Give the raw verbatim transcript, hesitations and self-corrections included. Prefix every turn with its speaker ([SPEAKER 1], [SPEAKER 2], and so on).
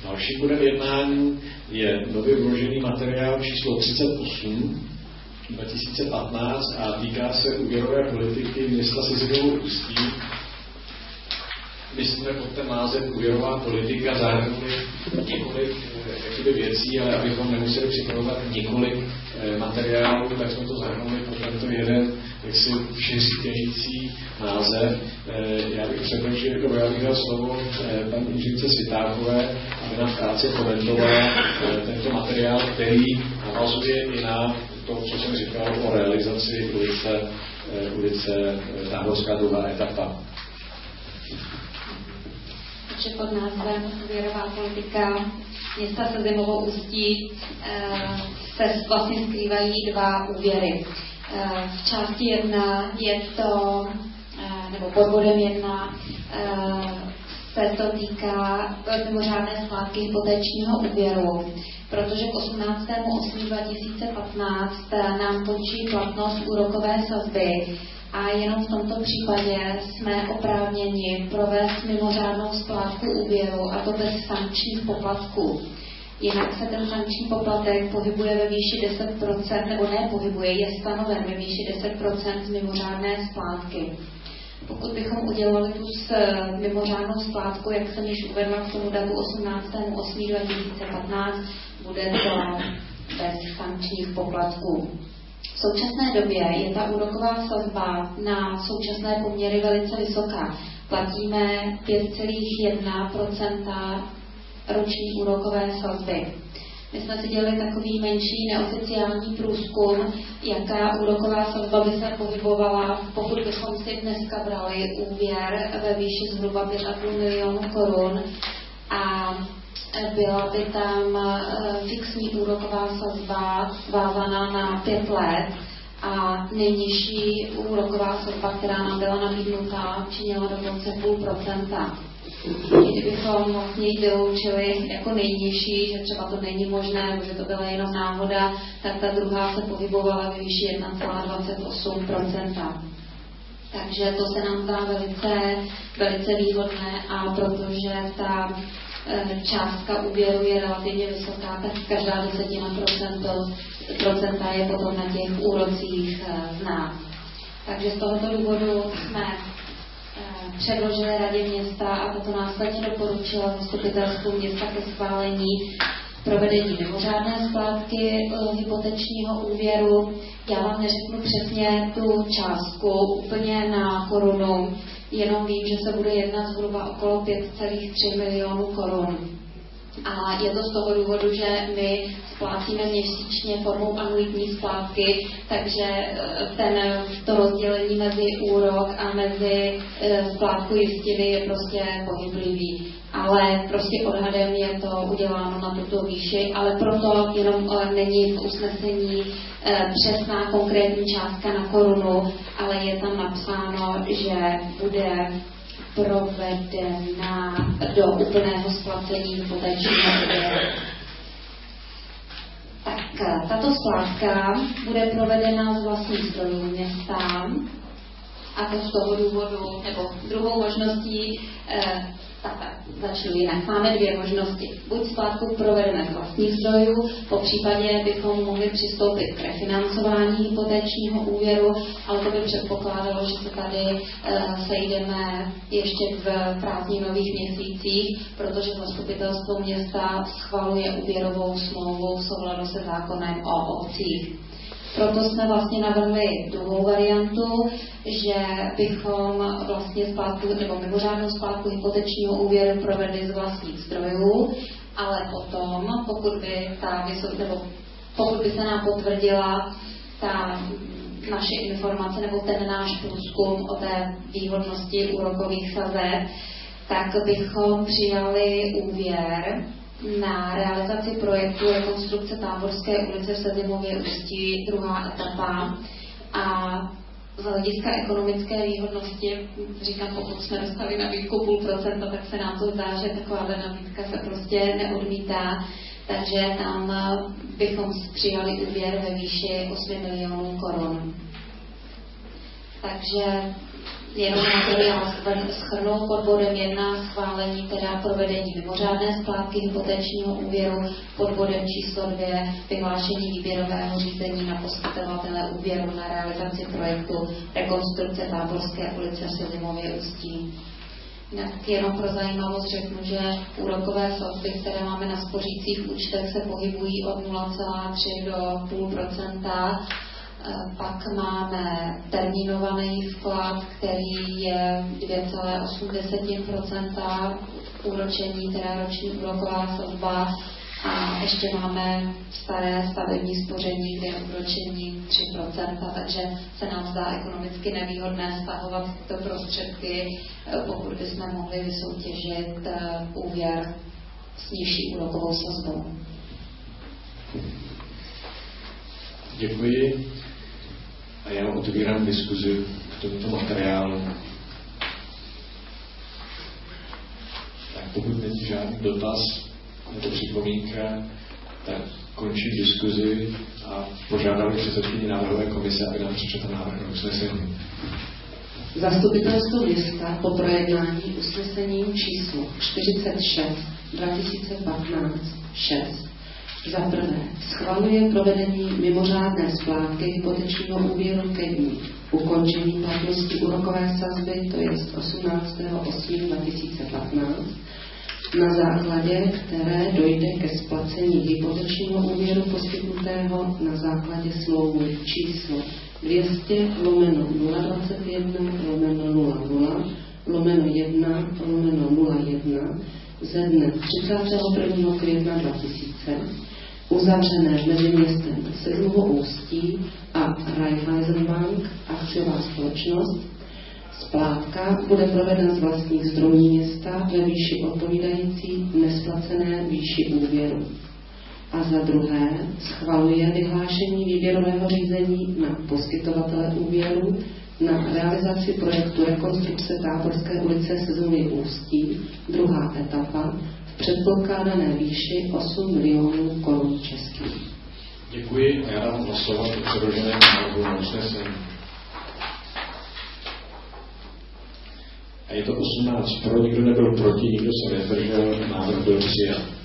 [SPEAKER 1] Dalším bodem jednání je nově vložený materiál číslo třicet osm dva tisíce patnáct a týká se úvěrové politiky města Cizinevo Ústí. My jsme pod ten název úvěrová politika zahrnuli několik jakoby věcí, ale abychom nemuseli připravovat několik materiálů, tak jsme to zahrnuli pod tento jeden jaksi všeříkající název. Já bych předložil, jako já bych dal slovo paní inženýrce Svitákové, aby nám krátce komentovala tento materiál, který navazuje i na to, co jsem říkal o realizaci ulice, ulice Táborská druhá etapa.
[SPEAKER 2] Takže pod názvem úvěrová politika města Sezimovo Ústí se vlastně skrývají dva úvěry. V části jedna je to, nebo pod bodem jedna, se to týká mimořádné splátky hypotečního úvěru, protože k osmnáctému osmého dva tisíce patnáct nám končí platnost úrokové sazby a jenom v tomto případě jsme oprávněni provést mimořádnou splátku úvěru, a to bez sankčních poplatků. Jinak se ten sankční poplatek pohybuje ve výši deset procent, nebo ne pohybuje, je stanoven ve výši deset procent z mimořádné splátky. Pokud bychom udělali tu s mimořádnou splátku, jak jsem již uvedla k tomu datu osmnáctému osmého dva tisíce patnáct, bude to bez sankčních poplatků. V současné době je ta úroková sazba na současné poměry velice vysoká. Platíme pět celá jedna procenta roční úrokové sazby. My jsme si dělali takový menší neoficiální průzkum, jaká úroková sazba by se pohybovala, pokud bychom si dneska brali úvěr ve výši zhruba pět a půl milionu korun a byla by tam fixní úroková sazba vázaná na pět let a nejnižší úroková sazba, která nám byla nabídnutá, činila dokonce půl procenta. Kdybychom vlastně ji vyloučili jako nejnižší, že třeba to není možné, nebo že to byla jenom náhoda, tak ta druhá se pohybovala ve výši jedna celá dvacet osm procenta. Takže to se nám zdá velice, velice výhodné, a protože ta částka úvěru je relativně vysoká, tak každá desetina procento, procenta je potom na těch úrocích znát. Takže z tohoto důvodu jsme předložili radě města a toto následně doporučila zastupitelstvu města ke schválení provedení mimořádné splátky hypotečního úvěru. Já vám neřeknu přesně tu částku úplně na korunu, jenom vím, že se bude jednat zhruba okolo pět celá tři milionu korun. A je to z toho důvodu, že my splácíme měsíčně formou anuitní splátky, takže ten, to rozdělení mezi úrok a mezi splátku jistiny je prostě pohyblivý. Ale prostě odhadem je to uděláno na tuto výši, ale proto jenom není v usnesení přesná konkrétní částka na korunu, ale je tam napsáno, že bude provedena do úplného splacení hypotečního úvěru. Tak tato splátka bude provedena z vlastních zdrojů města, a to z toho důvodu, nebo druhou možností, eh, tak, tak, začnu jinak. Máme dvě možnosti. Buď splátku provedeme z vlastních zdrojů, po případě bychom mohli přistoupit k refinancování hypotečního úvěru, ale to by předpokládalo, že se tady e, sejdeme ještě v prázdninových měsících, protože zastupitelstvo města schvaluje úvěrovou smlouvu v souladu se zákonem o obcích. Proto jsme vlastně navrhli druhou variantu, že bychom vlastně splátku nebo mimořádnou splátku hypotečního úvěru provedli z vlastních zdrojů, ale potom, pokud by, ta vysok, nebo pokud by se nám potvrdila ta naše informace nebo ten náš průzkum o té výhodnosti úrokových sazeb, tak bychom přijali úvěr na realizaci projektu rekonstrukce Táborské ulice v Sezimově Ústí, druhá etapa. A z hlediska ekonomické výhodnosti, říkám, pokud jsme dostali nabídku půl procenta, tak se nám to zdá, že taková nabídka se prostě neodmítá. Takže tam bychom přijali úvěr ve výši osm milionů korun. Takže jenom materiál shrnu pod bodem jedna schválení teda provedení mimořádné splátky hypotečního úvěru, pod bodem číslo dvě vyhlášení výběrového řízení na poskytovatele úvěru na realizaci projektu rekonstrukce Táborské ulice v Selimově Ústí. Jinak jenom pro zajímavost řeknu, že úrokové sazby, které máme na spořících účtech, se pohybují od nula celá tři do pět procenta. Pak máme termínovaný vklad, který je dvě celá osm procenta úročení, teda roční úroková sazba. A ještě máme staré stavební spoření, kde je úročení tři procenta, takže se nám zdá ekonomicky nevýhodné stahovat tyto prostředky, pokud bychom mohli vysoutěžit úvěr s nižší úrokovou sazbou.
[SPEAKER 1] Děkuji. A já otevírám diskuzi k tomuto materiálu. Tak pokud není žádný dotaz nebo připomínka, tak končím diskuzi a požádám předsedkyni návrhové komise, aby nám přečetl návrh na usnesení.
[SPEAKER 3] Zastupitelstvo města po projednání usnesením číslo čtyřicet šest dva tisíce patnáct šest za prvé schvaluje provedení mimořádné splátky hypotečního úvěru ke dni ukončení platnosti úrokové sazby, to je osmnáctého osmého dva tisíce patnáct, na základě které dojde ke splacení hypotečního úvěru poskytnutého na základě smlouvy číslo dvě stě lomeno nula dvacet jedna lomeno nula nula lomeno jedna lomeno nula jedna ze dne třicátého prvního května dva tisíce, uzavřené mezi městem Selimovo Ústí a Raiffeisenbank akciová společnost. Splátka bude provedena z vlastních zdrojů města ve výši odpovídající nesplacené výši úvěru. A za druhé schvaluje vyhlášení výběrového řízení na poskytovatele úvěru na realizaci projektu rekonstrukce Táborské ulice Selimově Ústí, druhá etapa, v předpokládané výši osm milionů korun českých.
[SPEAKER 1] Děkuji a já dám hlasovat o předloženém návrhu na usnesení. A je to osmnáct pro, nikdo nebyl proti, nikdo se nezdržel, návrh byl přijat.